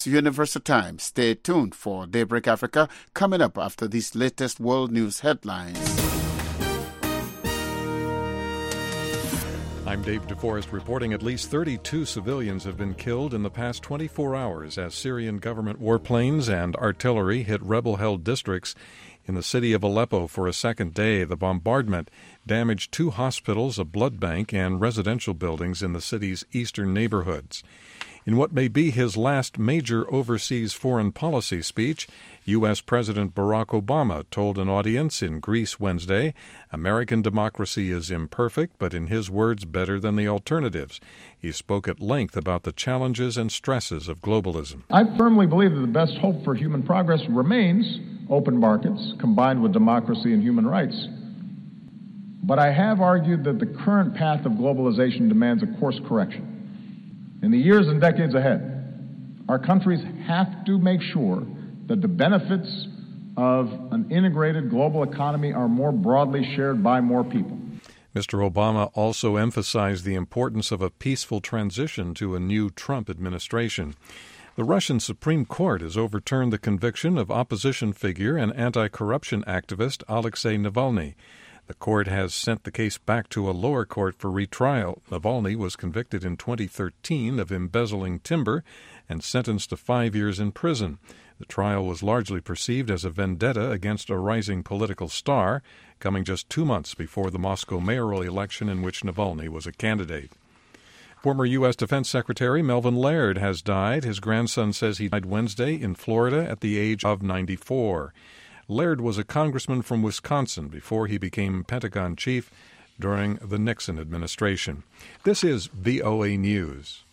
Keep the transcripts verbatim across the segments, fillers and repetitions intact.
Universal Time. Stay tuned for Daybreak Africa coming up after these latest world news headlines. I'm Dave DeForest reporting at least thirty-two civilians have been killed in the past twenty-four hours as Syrian government warplanes and artillery hit rebel-held districts in the city of Aleppo for a second day. The bombardment damaged two hospitals, a blood bank, and residential buildings in the city's eastern neighborhoods. In what may be his last major overseas foreign policy speech, U S. President Barack Obama told an audience in Greece Wednesday, American democracy is imperfect, but in his words, better than the alternatives. He spoke at length about the challenges and stresses of globalism. I firmly believe that the best hope for human progress remains open markets combined with democracy and human rights. But I have argued that the current path of globalization demands a course correction. In the years and decades ahead, our countries have to make sure that the benefits of an integrated global economy are more broadly shared by more people. Mister Obama also emphasized the importance of a peaceful transition to a new Trump administration. The Russian Supreme Court has overturned the conviction of opposition figure and anti-corruption activist Alexei Navalny. The court has sent the case back to a lower court for retrial. Navalny was convicted in twenty thirteen of embezzling timber and sentenced to five years in prison. The trial was largely perceived as a vendetta against a rising political star, coming just two months before the Moscow mayoral election in which Navalny was a candidate. Former U S. Defense Secretary Melvin Laird has died. His grandson says he died Wednesday in Florida at the age of ninety-four. Laird was a congressman from Wisconsin before he became Pentagon chief during the Nixon administration. This is V O A News.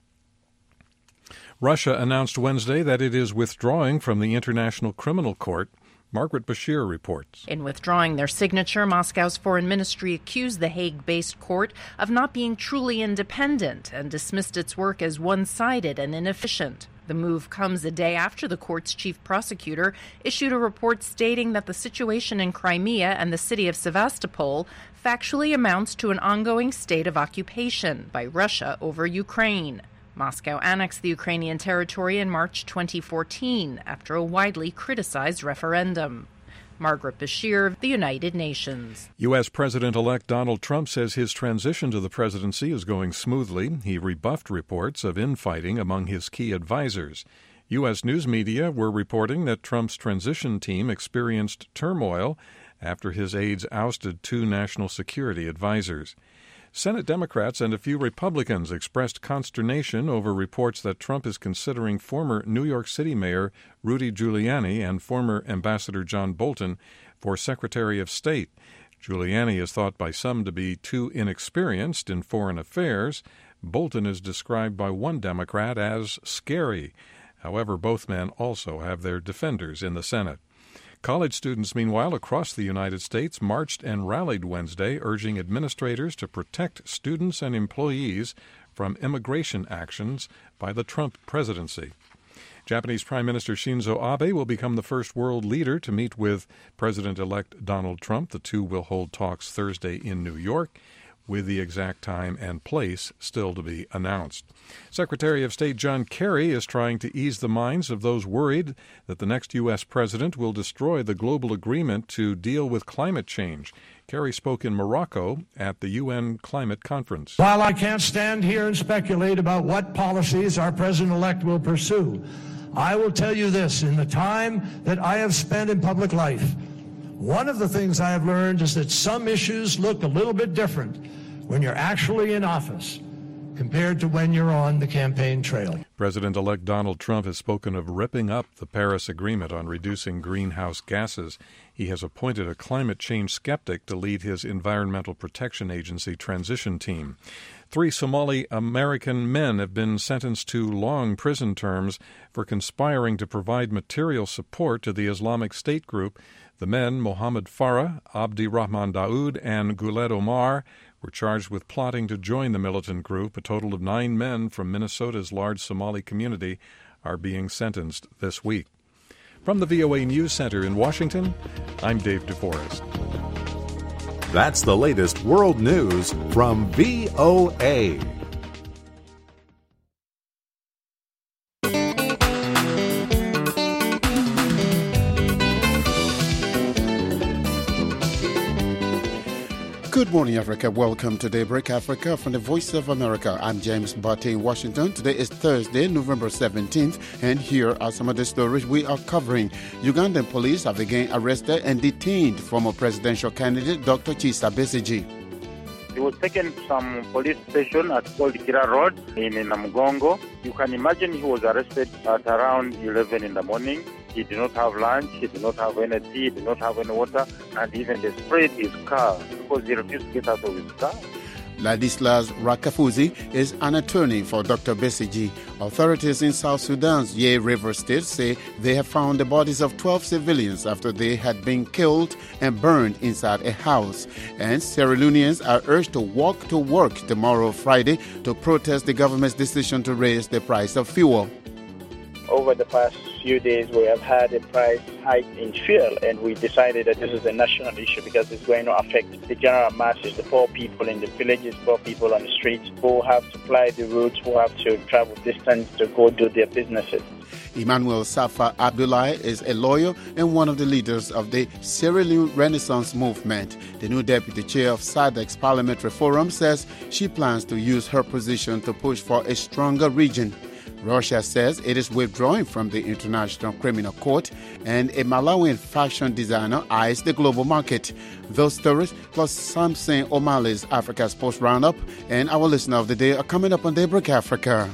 Russia announced Wednesday that it is withdrawing from the International Criminal Court. Margaret Bashir reports. In withdrawing their signature, Moscow's foreign ministry accused the Hague-based court of not being truly independent and dismissed its work as one-sided and inefficient. The move comes a day after the court's chief prosecutor issued a report stating that the situation in Crimea and the city of Sevastopol factually amounts to an ongoing state of occupation by Russia over Ukraine. Moscow annexed the Ukrainian territory in March twenty fourteen after a widely criticized referendum. Margaret Bashir, The United Nations. U S. President-elect Donald Trump says his transition to the presidency is going smoothly. He rebuffed reports of infighting among his key advisors. U S news media were reporting that Trump's transition team experienced turmoil after his aides ousted two national security advisors. Senate Democrats and a few Republicans expressed consternation over reports that Trump is considering former New York City Mayor Rudy Giuliani and former Ambassador John Bolton for Secretary of State. Giuliani is thought by some to be too inexperienced in foreign affairs. Bolton is described by one Democrat as scary. However, both men also have their defenders in the Senate. College students, meanwhile, across the United States marched and rallied Wednesday, urging administrators to protect students and employees from immigration actions by the Trump presidency. Japanese Prime Minister Shinzo Abe will become the first world leader to meet with President-elect Donald Trump. The two will hold talks Thursday in New York, with the exact time and place still to be announced. Secretary of State John Kerry is trying to ease the minds of those worried that the next U S president will destroy the global agreement to deal with climate change. Kerry spoke in Morocco at the U N Climate Conference. While I can't stand here and speculate about what policies our president-elect will pursue, I will tell you this: in the time that I have spent in public life, one of the things I have learned is that some issues look a little bit different when you're actually in office compared to when you're on the campaign trail. President-elect Donald Trump has spoken of ripping up the Paris Agreement on reducing greenhouse gases. He has appointed a climate change skeptic to lead his Environmental Protection Agency transition team. Three Somali American men have been sentenced to long prison terms for conspiring to provide material support to the Islamic State group. The men, Mohammed Farah, Abdi Rahman Daoud, and Guled Omar, were charged with plotting to join the militant group. A total of nine men from Minnesota's large Somali community are being sentenced this week. From the V O A News Center in Washington, I'm Dave DeForest. That's the latest world news from V O A. Good morning, Africa. Welcome to Daybreak Africa from the Voice of America. I'm James Barty in Washington. Today is Thursday, November seventeenth, and here are some of the stories we are covering. Ugandan police have again arrested and detained former presidential candidate Doctor Kizza Besigye. He was taken to some police station at called Kira Road in Namugongo. You can imagine he was arrested at around eleven in the morning. He did not have lunch, he did not have any tea, he did not have any water, and even they sprayed his car because he refused to get out of his car. Ladislas Rakafuzi is an attorney for Doctor Besigye. Authorities in South Sudan's Ye River State say they have found the bodies of twelve civilians after they had been killed and burned inside a house. And Sierra Leoneans are urged to walk to work tomorrow, Friday, to protest the government's decision to raise the price of fuel. Over the past few days, we have had a price hike in fuel, and we decided that this is a national issue because it's going to affect the general masses, the poor people in the villages, poor people on the streets who have to fly the routes, who have to travel distance to go do their businesses. Emmanuel Safa Abdullahi is a lawyer and one of the leaders of the Sierra Leone Renaissance Movement. The new deputy chair of S A D C's Parliamentary Forum says she plans to use her position to push for a stronger region. Russia says it is withdrawing from the International Criminal Court, and a Malawian fashion designer eyes the global market. Those stories, plus Samson O'Malley's Africa Sports Roundup, and our listener of the day are coming up on Daybreak Africa.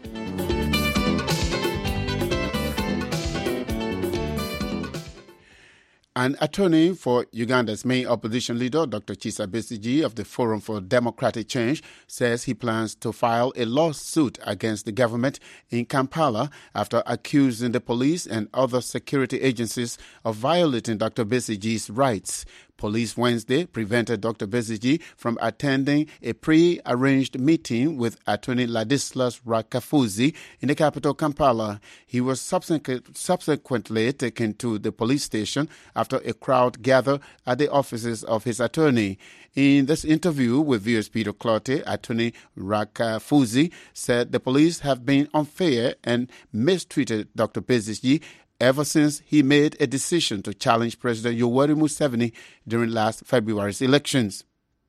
An attorney for Uganda's main opposition leader, Doctor Kizza Besigye of the Forum for Democratic Change, says he plans to file a lawsuit against the government in Kampala after accusing the police and other security agencies of violating Doctor Besigye's rights. Police Wednesday prevented Doctor Besigye from attending a pre-arranged meeting with attorney Ladislas Rakafuzi in the capital, Kampala. He was subsequently taken to the police station after a crowd gathered at the offices of his attorney. In this interview with V O's Peter Clottey, attorney Rakafuzi said the police have been unfair and mistreated Doctor Besigye ever since he made a decision to challenge President Yoweri Museveni during last February's elections.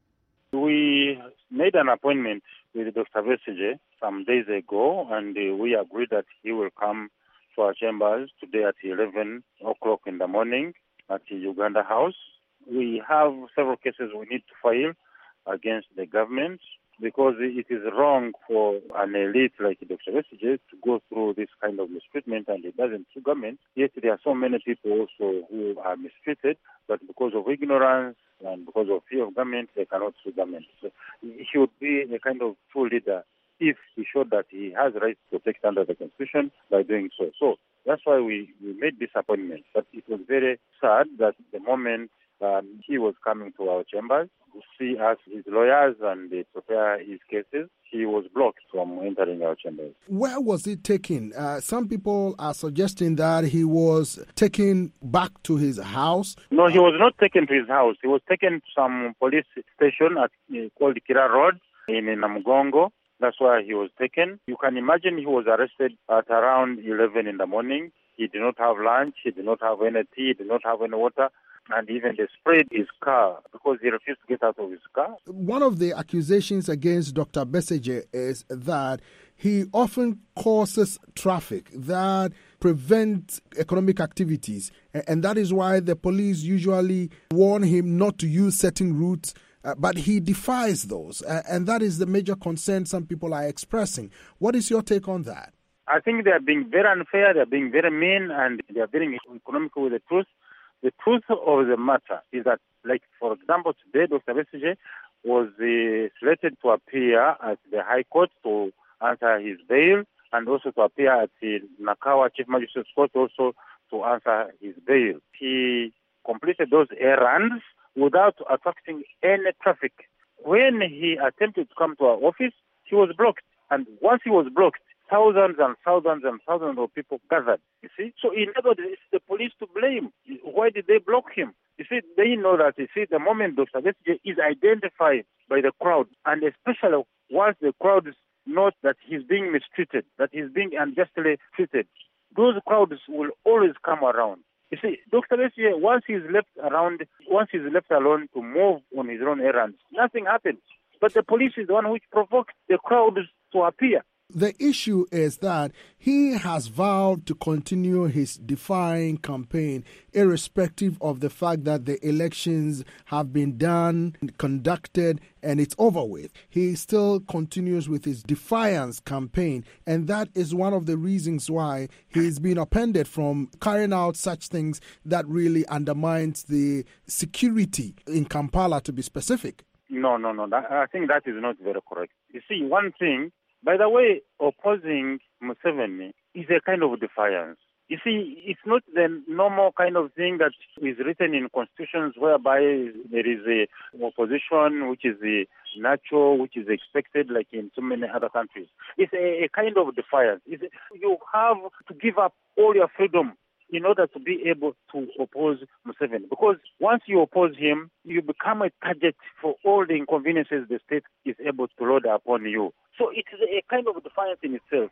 We made an appointment with Doctor Besigye some days ago, and uh, we agreed that he will come to our chambers today at eleven o'clock in the morning at the Uganda House. We have several cases we need to file against the government, because it is wrong for an elite like Doctor Besigye to go through this kind of mistreatment, and it doesn't sue government. Yet there are so many people also who are mistreated, but because of ignorance and because of fear of government, they cannot sue government. So he should be a kind of true leader if he showed that he has rights to protect under the Constitution by doing so. So that's why we, we made this appointment. But it was very sad that the moment um, he was coming to our chambers to see us, his lawyers, and uh, prepare his cases, he was blocked from entering our chambers. Where was he taken? Uh, some people are suggesting that he was taken back to his house. No, he was not taken to his house. He was taken to some police station at, uh, called Kira Road in Namugongo. That's where he was taken. You can imagine he was arrested at around eleven in the morning. He did not have lunch, he did not have any tea, he did not have any water, and even they sprayed his car because he refused to get out of his car. One of the accusations against Doctor Besigye is that he often causes traffic that prevents economic activities, and that is why the police usually warn him not to use certain routes. Uh, but he defies those, uh, and that is the major concern some people are expressing. What is your take on that? I think they are being very unfair, they are being very mean, and they are being economical with the truth. The truth of the matter is that, like, for example, today, Doctor Besigye was uh, selected to appear at the High Court to answer his bail, and also to appear at the Nakawa Chief Magistrate's Court also to answer his bail. He completed those errands without attracting any traffic. When he attempted to come to our office, he was blocked. And once he was blocked, thousands and thousands and thousands of people gathered, you see. So in other words, it's the police to blame. Why did they block him? You see, they know that, you see, the moment Doctor Besigye is identified by the crowd, and especially once the crowd knows that he's being mistreated, that he's being unjustly treated, those crowds will always come around. You see, Doctor Besigye, once he's left around, once he's left alone to move on his own errands, nothing happens. But the police is the one which provoked the crowd to appear. The issue is that he has vowed to continue his defying campaign, irrespective of the fact that the elections have been done, conducted, and it's over with. He still continues with his defiance campaign, and that is one of the reasons why he's been appended from carrying out such things that really undermines the security in Kampala, to be specific. No, no, no. That, I think that is not very correct. You see, one thing, by the way, opposing Museveni is a kind of defiance. You see, it's not the normal kind of thing that is written in constitutions whereby there is a opposition which is a natural, which is expected like in so many other countries. It's a, a kind of defiance. It's a, you have to give up all your freedom in order to be able to oppose Museveni. Because once you oppose him, you become a target for all the inconveniences the state is able to load upon you. So it is a kind of defiance in itself.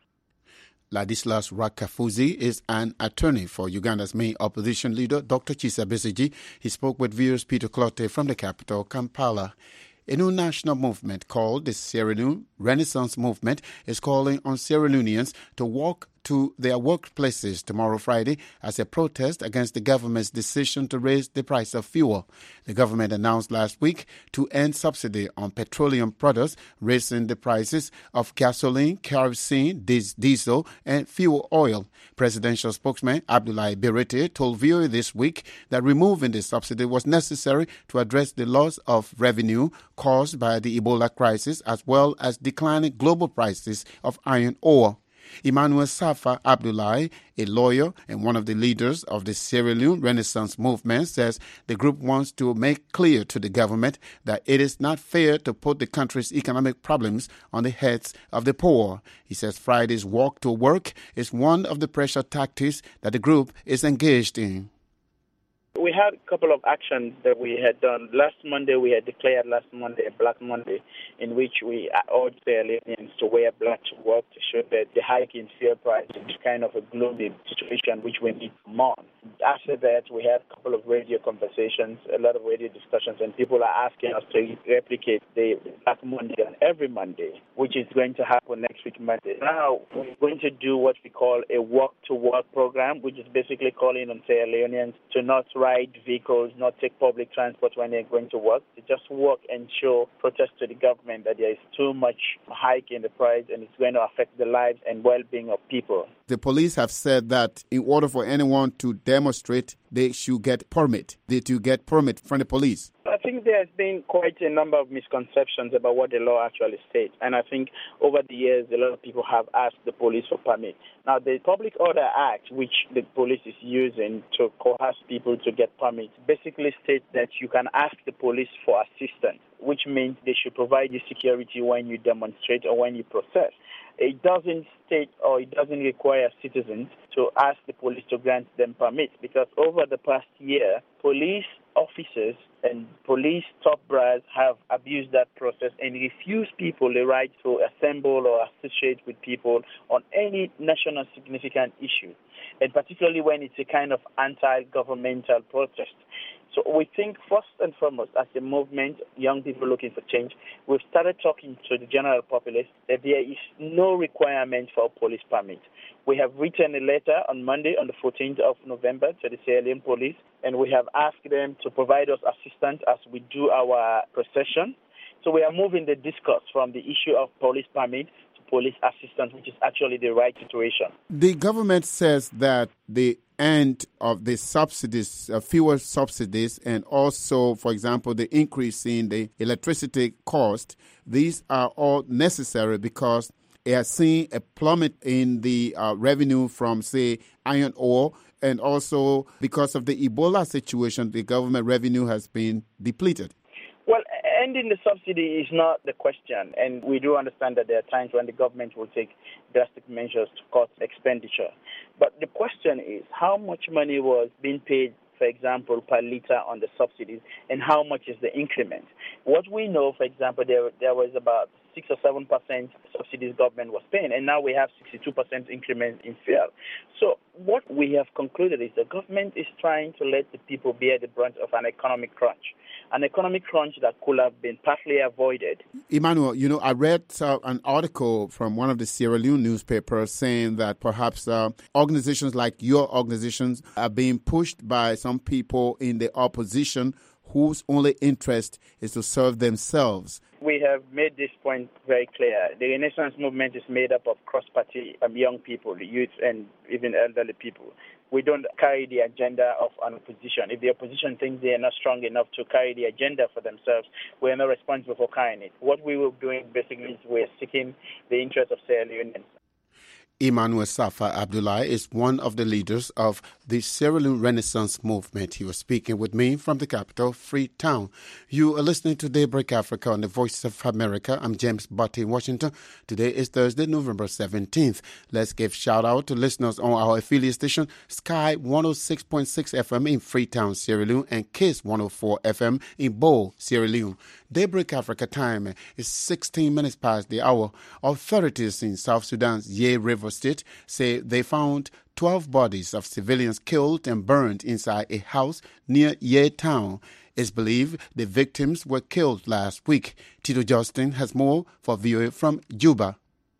Ladislas Rakafuzi is an attorney for Uganda's main opposition leader, Doctor Kizza Besigye. He spoke with viewers Peter Clotte from the capital, Kampala. A new national movement called the Sierra Leone Renaissance Movement is calling on Sierra Leoneans to walk to their workplaces tomorrow Friday as a protest against the government's decision to raise the price of fuel. The government announced last week to end subsidy on petroleum products, raising the prices of gasoline, kerosene, diesel, and fuel oil. Presidential spokesman Abdoulaye Berete told V O A this week that removing the subsidy was necessary to address the loss of revenue caused by the Ebola crisis as well as declining global prices of iron ore. Emmanuel Safa Abdoulaye, a lawyer and one of the leaders of the Sierra Leone Renaissance Movement, says the group wants to make clear to the government that it is not fair to put the country's economic problems on the heads of the poor. He says Friday's walk to work is one of the pressure tactics that the group is engaged in. We had a couple of actions that we had done. Last Monday, we had declared last Monday a Black Monday, in which we urged the Alliance to wear black to work to show that the hike in fuel price is kind of a gloomy situation which we need to mourn. After that, we had a couple of radio conversations, a lot of radio discussions, and people are asking us to replicate the Black Monday on every Monday, which is going to happen next week, Monday. Now, we're going to do what we call a walk-to-work program, which is basically calling on Sierra Leoneans to not ride vehicles, not take public transport when they're going to work, to just walk and show protest to the government that there is too much hike in the price and it's going to affect the lives and well-being of people. The police have said that in order for anyone to demonstrate, they should get permit. They to get permit from the police. I think there's been quite a number of misconceptions about what the law actually states. And I think over the years, a lot of people have asked the police for permit. Now, the Public Order Act, which the police is using to coerce people to get permits, basically states that you can ask the police for assistance, which means they should provide you security when you demonstrate or when you protest. It doesn't state or it doesn't require citizens to ask the police to grant them permits, because over the past year, police officers and police top brass have abused that process and refused people the right to assemble or associate with people on any national significant issue, and particularly when it's a kind of anti-governmental protest. So we think first and foremost, as a movement, young people looking for change, we've started talking to the general populace that there is no requirement for a police permit. We have written a letter on Monday, on the fourteenth of November, to the Sierra Leone police, and we have asked them to provide us assistance as we do our procession. So we are moving the discourse from the issue of police permit to police assistance, which is actually the right situation. The government says that the end of the subsidies, uh, fuel subsidies, and also, for example, the increase in the electricity cost, these are all necessary because it has seen a plummet in the uh, revenue from, say, iron ore, and also because of the Ebola situation, the government revenue has been depleted. Well, ending the subsidy is not the question, and we do understand that there are times when the government will take drastic measures to cut expenditure. But the question is how much money was being paid, for example, per litre on the subsidies, and how much is the increment? What we know, for example, there there was about six or seven percent subsidies government was paying, and now we have sixty-two percent increment in fuel. So what we have concluded is the government is trying to let the people bear the brunt of an economic crunch, an economic crunch that could have been partly avoided. Emmanuel, you know, I read uh, an article from one of the Sierra Leone newspapers saying that perhaps uh, organizations like your organizations are being pushed by some people in the opposition whose only interest is to serve themselves. We have made this point very clear. The Renaissance movement is made up of cross-party um, young people, youth, and even elderly people. We don't carry the agenda of an opposition. If the opposition thinks they are not strong enough to carry the agenda for themselves, we are not responsible for carrying it. What we were doing basically is we're seeking the interest of Sierra Leoneans. Emmanuel Safa Abdullahi is one of the leaders of the Sierra Leone Renaissance Movement. He was speaking with me from the capital, Freetown. You are listening to Daybreak Africa on the Voice of America. I'm James Butt in Washington. Today is Thursday, November seventeenth. Let's give shout out to listeners on our affiliate station, Sky one oh six point six F M in Freetown, Sierra Leone, and Kiss one oh four F M in Bo, Sierra Leone. Daybreak Africa time is sixteen minutes past the hour. Authorities in South Sudan's Ye River State say they found twelve bodies of civilians killed and burned inside a house near Ye town. It's believed the victims were killed last week. Tito Justin has more for V O A from Juba.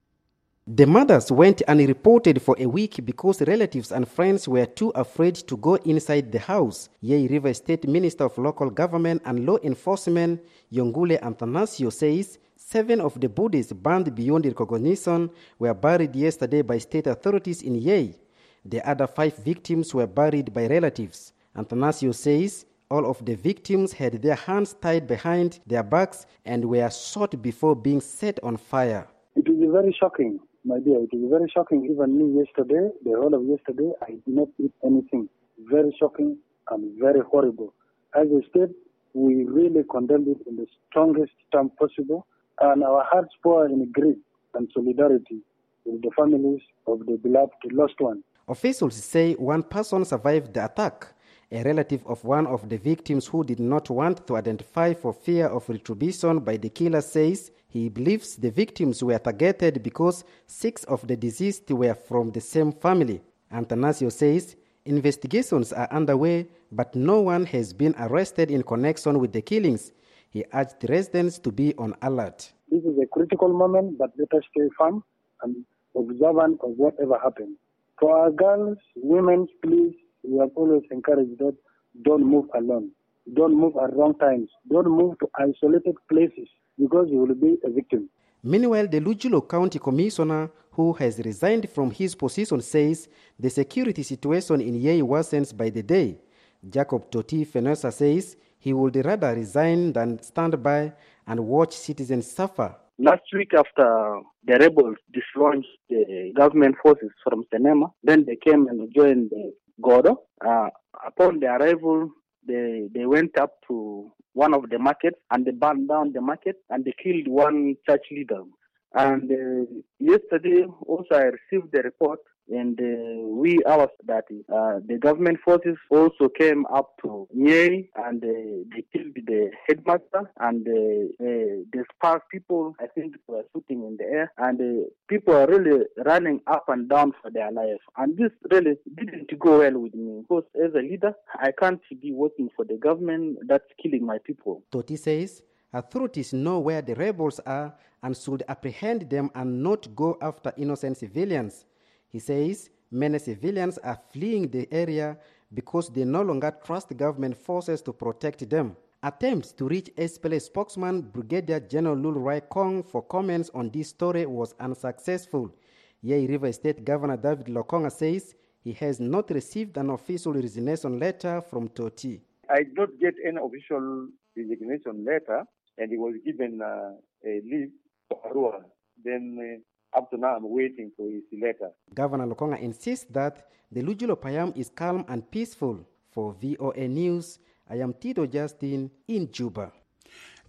The mothers went unreported for a week because relatives and friends were too afraid to go inside the house. Ye River State Minister of Local Government and Law Enforcement, Yongule Athanasio, says seven of the bodies burned beyond recognition were buried yesterday by state authorities in Ye. The other five victims were buried by relatives. Athanasio says all of the victims had their hands tied behind their backs and were shot before being set on fire. It was very shocking. My dear, it was very shocking. Even me yesterday, the whole of yesterday, I did not eat anything. Very shocking and very horrible. As I said, we really condemned it in the strongest term possible, and our hearts pour in grief and solidarity with the families of the beloved lost one. Officials say one person survived the attack. A relative of one of the victims who did not want to identify for fear of retribution by the killer says he believes the victims were targeted because six of the deceased were from the same family. Athanasio says investigations are underway, but no one has been arrested in connection with the killings. He urged residents to be on alert. This is a critical moment, but let us stay firm and observant of whatever happened. For our girls, women, please, we have always encouraged that don't move alone. Don't move at wrong times. Don't move to isolated places because you will be a victim. Meanwhile, the Lujulo County Commissioner, who has resigned from his position, says the security situation in Ye worsens by the day. Jacob Toti Fenosa says he would rather resign than stand by and watch citizens suffer. Last week, after the rebels dislodged the government forces from Senema, then they came and joined the Godo. Uh, upon their arrival, they, they went up to one of the markets and they burned down the market and they killed one church leader. And uh, yesterday also I received the report and uh, we ours that uh, the government forces also came up to Nye and uh, they killed the headmaster and uh, uh, the spark people I think were shooting in the air and uh, people are really running up and down for their life, and this really didn't go well with me because as a leader I can't be working for the government that's killing my people. Toti says authorities know where the rebels are and should apprehend them and not go after innocent civilians. He says many civilians are fleeing the area because they no longer trust government forces to protect them. Attempts to reach S P L A spokesman Brigadier General Lul Rai Kong for comments on this story was unsuccessful. Ye River State Governor David Lokonga says he has not received an official resignation letter from Toti. I did not get any official resignation letter, and he was given uh, a leave for Arua. Then uh, up to now, I'm waiting for his letter. Governor Lokonga insists that the Lujulo Payam is calm and peaceful. For V O A News, I am Tito Justin in Juba.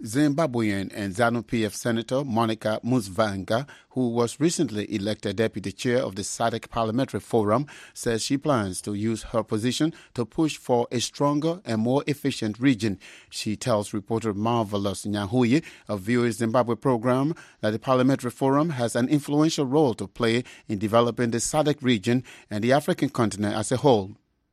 Zimbabwean and ZANU-P F Senator Monica Musvanga, who was recently elected deputy chair of the S A D C Parliamentary Forum, says she plans to use her position to push for a stronger and more efficient region. She tells reporter Marvelous Nyahuye of V O A's Zimbabwe program that the Parliamentary Forum has an influential role to play in developing the S A D C region and the African continent as a whole.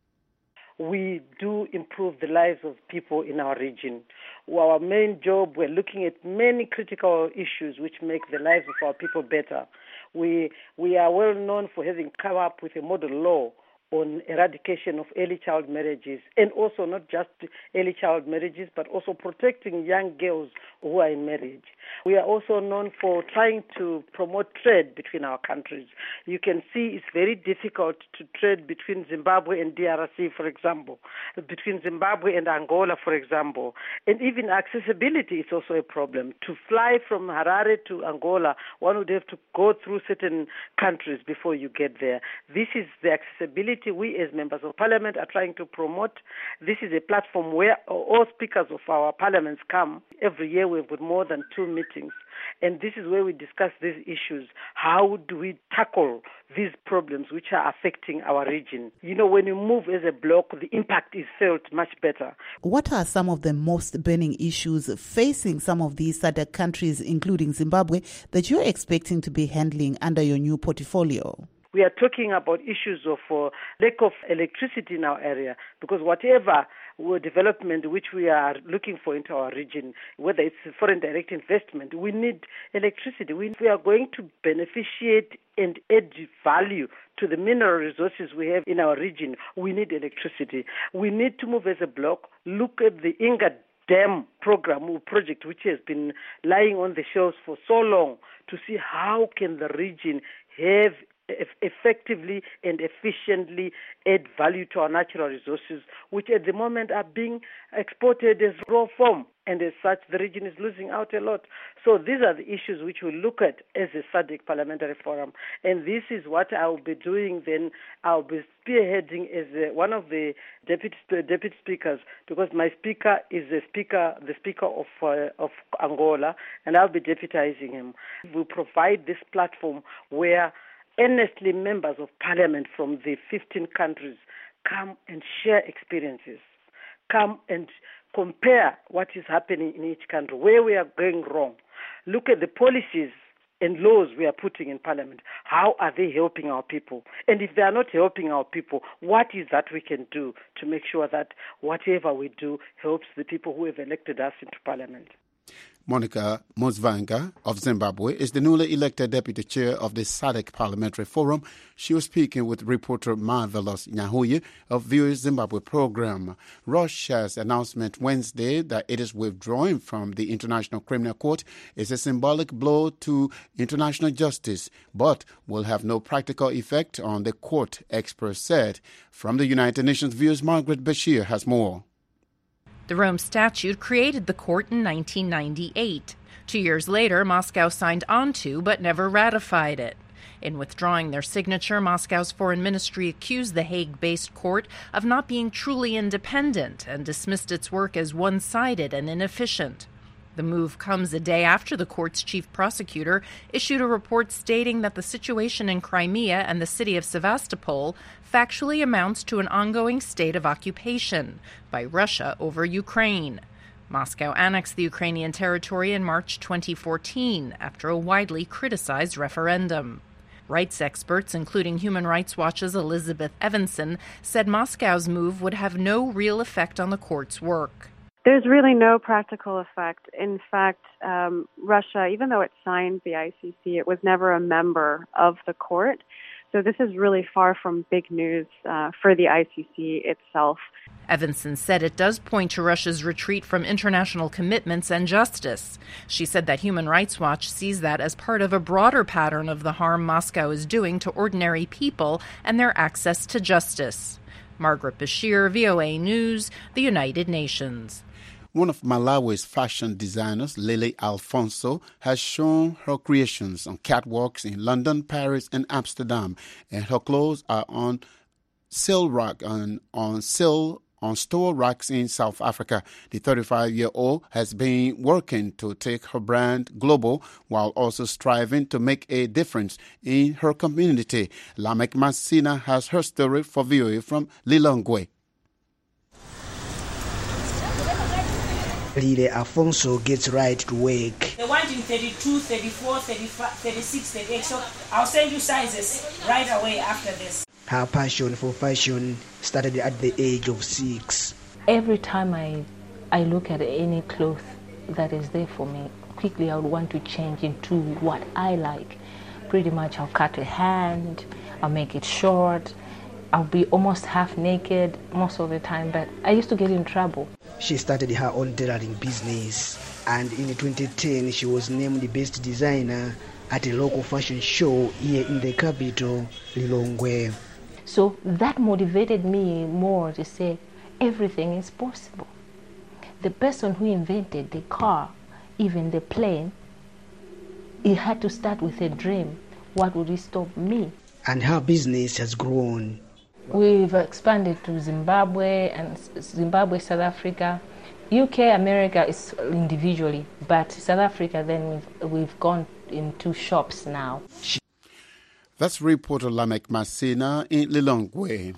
We do improve the lives of people in our region. Our main job, we're looking at many critical issues which make the lives of our people better. We we are well known for having come up with a model law on eradication of early child marriages, and also not just early child marriages, but also protecting young girls who are in marriage. We are also known for trying to promote trade between our countries. You can see it's very difficult to trade between Zimbabwe and D R C, for example, between Zimbabwe and Angola, for example. And even accessibility is also a problem. To fly from Harare to Angola, one would have to go through certain countries before you get there. This is the accessibility we as members of parliament are trying to promote. This is a platform where all speakers of our parliaments come. Every year we've got more than two meetings. And this is where we discuss these issues. How do we tackle these problems which are affecting our region? You know, when you move as a bloc, the impact is felt much better. What are some of the most burning issues facing some of these S A D C countries, including Zimbabwe, that you're expecting to be handling under your new portfolio? We are talking about issues of uh, lack of electricity in our area, because whatever development which we are looking for into our region, whether it's foreign direct investment, we need electricity. We, we are going to beneficiate and add value to the mineral resources we have in our region. We need electricity. We need to move as a bloc, look at the Inga Dam program or project which has been lying on the shelves for so long, to see how can the region have effectively and efficiently add value to our natural resources, which at the moment are being exported as raw form. And as such, the region is losing out a lot. So these are the issues which we look at as a S A D C Parliamentary Forum. And this is what I will be doing then. I'll be spearheading as a, one of the deputy, deputy speakers, because my speaker is the speaker, the speaker of, uh, of Angola, and I'll be deputizing him. We provide this platform where earnestly members of parliament from the fifteen countries come and share experiences, come and compare what is happening in each country, where we are going wrong. Look at the policies and laws we are putting in parliament. How are they helping our people? And if they are not helping our people, what is that we can do to make sure that whatever we do helps the people who have elected us into parliament? Monica Musvanga of Zimbabwe is the newly elected deputy chair of the S A D C Parliamentary Forum. She was speaking with reporter Marvelous Nyahuye of V O A's Zimbabwe program. Russia's announcement Wednesday that it is withdrawing from the International Criminal Court is a symbolic blow to international justice, but will have no practical effect on the court, experts said. From the United Nations, V O A's Margaret Bashir has more. The Rome Statute created the court in nineteen ninety-eight. Two years later, Moscow signed onto but never ratified it. In withdrawing their signature, Moscow's foreign ministry accused the Hague-based court of not being truly independent and dismissed its work as one-sided and inefficient. The move comes a day after the court's chief prosecutor issued a report stating that the situation in Crimea and the city of Sevastopol factually amounts to an ongoing state of occupation by Russia over Ukraine. Moscow annexed the Ukrainian territory in March twenty fourteen after a widely criticized referendum. Rights experts, including Human Rights Watch's Elizabeth Evanson, said Moscow's move would have no real effect on the court's work. There's really no practical effect. In fact, um, Russia, even though it signed the I C C, it was never a member of the court. So this is really far from big news uh, for the I C C itself. Evanson said it does point to Russia's retreat from international commitments and justice. She said that Human Rights Watch sees that as part of a broader pattern of the harm Moscow is doing to ordinary people and their access to justice. Margaret Bashir, V O A News, the United Nations. One of Malawi's fashion designers, Lily Alfonso, has shown her creations on catwalks in London, Paris, and Amsterdam, and her clothes are on sale rack on, on sale on store racks in South Africa. The thirty-five-year-old has been working to take her brand global while also striving to make a difference in her community. Lamek Masina has her story for V O A from Lilongwe. Lile Afonso gets right to work. They want in thirty-two, thirty-four, thirty-five, thirty-six, thirty-eight. So I'll send you sizes right away after this. Her passion for fashion started at the age of six. Every time I, I look at any cloth that is there for me, quickly I would want to change into what I like. Pretty much I'll cut a hand, I'll make it short, I'll be almost half naked most of the time, but I used to get in trouble. She started her own tailoring business, and in twenty ten she was named the best designer at a local fashion show here in the capital, Lilongwe. So that motivated me more to say everything is possible. The person who invented the car, even the plane, he had to start with a dream. What would stop me? And her business has grown. We've expanded to Zimbabwe and Zimbabwe, South Africa. U K, America is individually, but South Africa, then we've, we've gone into shops now. That's reporter Lamek Masina in Lilongwe.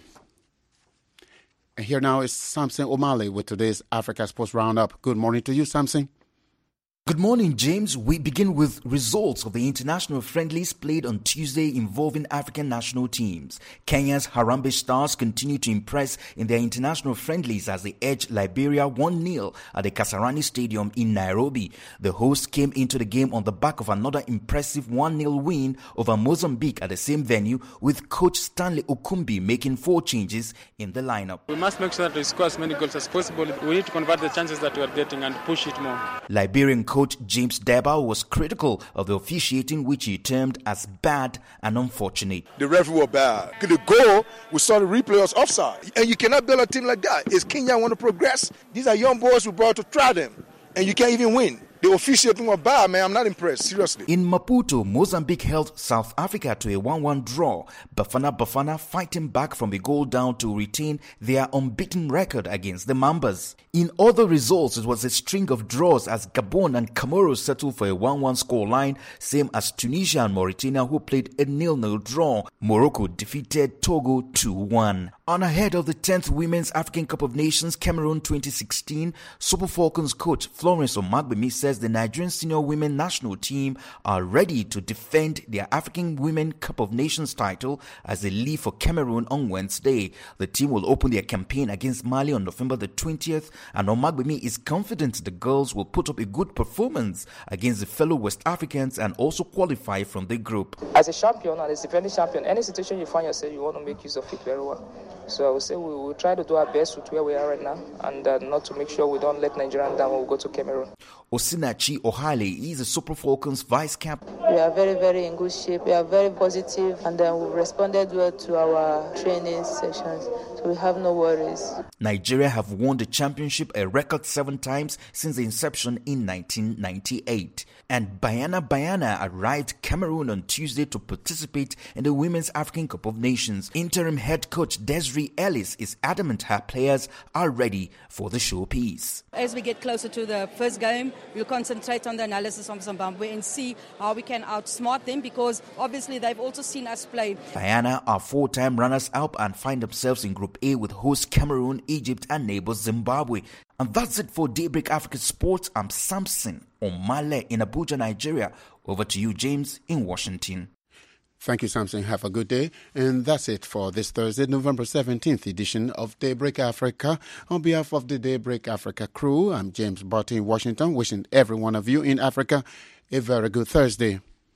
And here now is Samson O'Malley with today's Africa Sports Roundup. Good morning to you, Samson. Good morning, James. We begin with results of the international friendlies played on Tuesday involving African national teams. Kenya's Harambee Stars continue to impress in their international friendlies as they edged Liberia one nil at the Kasarani Stadium in Nairobi. The hosts came into the game on the back of another impressive one nil win over Mozambique at the same venue, with coach Stanley Okumbi making four changes in the lineup. We must make sure that we score as many goals as possible. We need to convert the chances that we are getting and push it more. Liberian coach James Deba was critical of the officiating, which he termed as bad and unfortunate. The referee was bad. The goal, we saw the replay was offside. And you cannot build a team like that. Is Kenya want to progress? These are young boys we brought to try them. And you can't even win. The officiating was bad, man. I'm not impressed, seriously. In Maputo, Mozambique held South Africa to a one one draw. Bafana Bafana fighting back from a goal down to retain their unbeaten record against the Mambas. In other results, it was a string of draws as Gabon and Comoros settled for a one one scoreline, same as Tunisia and Mauritania, who played a nil nil draw. Morocco defeated Togo two one. On ahead of the tenth Women's African Cup of Nations Cameroon twenty sixteen, Super Falcons coach Florence Omagbemi says the Nigerian senior women national team are ready to defend their African Women Cup of Nations title as they leave for Cameroon on Wednesday. The team will open their campaign against Mali on November the twentieth, and Omagbemi is confident the girls will put up a good performance against the fellow West Africans and also qualify from the group. As a champion and as a defending champion, any situation you find yourself, you want to make use of it very well. So I would say we will try to do our best with where we are right now, and uh, not to make sure we don't let Nigeria down when we go to Cameroon. Osinachi Ohale is the Super Falcons vice captain. We are very, very in good shape. We are very positive, and then we responded well to our training sessions. So we have no worries. Nigeria have won the championship a record seven times since the inception in nineteen ninety-eight. And Bayana Bayana arrived Cameroon on Tuesday to participate in the Women's African Cup of Nations. Interim head coach Desiree Ellis is adamant her players are ready for the showpiece. As we get closer to the first game, we'll concentrate on the analysis of Zimbabwe and see how we can outsmart them, because obviously they've also seen us play. Bayana are four-time runners-up and find themselves in Group A with host Cameroon, Egypt and neighbors Zimbabwe. And that's it for Daybreak Africa Sports. I'm Samson O'Malley in Abuja, Nigeria. Over to you, James, in Washington. Thank you, Samson. Have a good day. And that's it for this Thursday, November seventeenth edition of Daybreak Africa. On behalf of the Daybreak Africa crew, I'm James Barty in Washington, wishing every one of you in Africa a very good Thursday.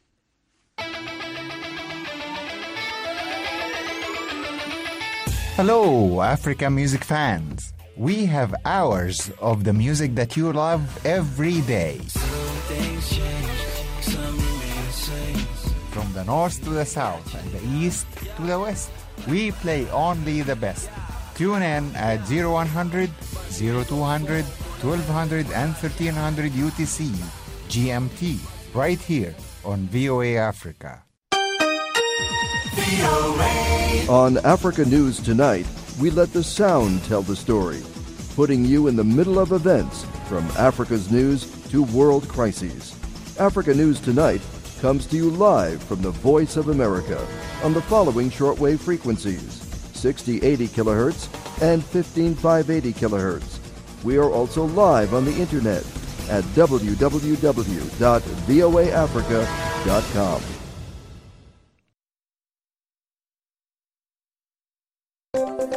Hello, Africa music fans. We have hours of the music that you love every day. From the north to the south and the east to the west, we play only the best. Tune in at oh one hundred, oh two hundred, twelve hundred and thirteen hundred U T C G M T right here on V O A Africa. On Africa News Tonight, we let the sound tell the story, putting you in the middle of events from Africa's news to world crises. Africa News Tonight comes to you live from the Voice of America on the following shortwave frequencies: sixty eighty kilohertz and fifteen five eighty kilohertz. We are also live on the internet at w w w dot v o a africa dot com.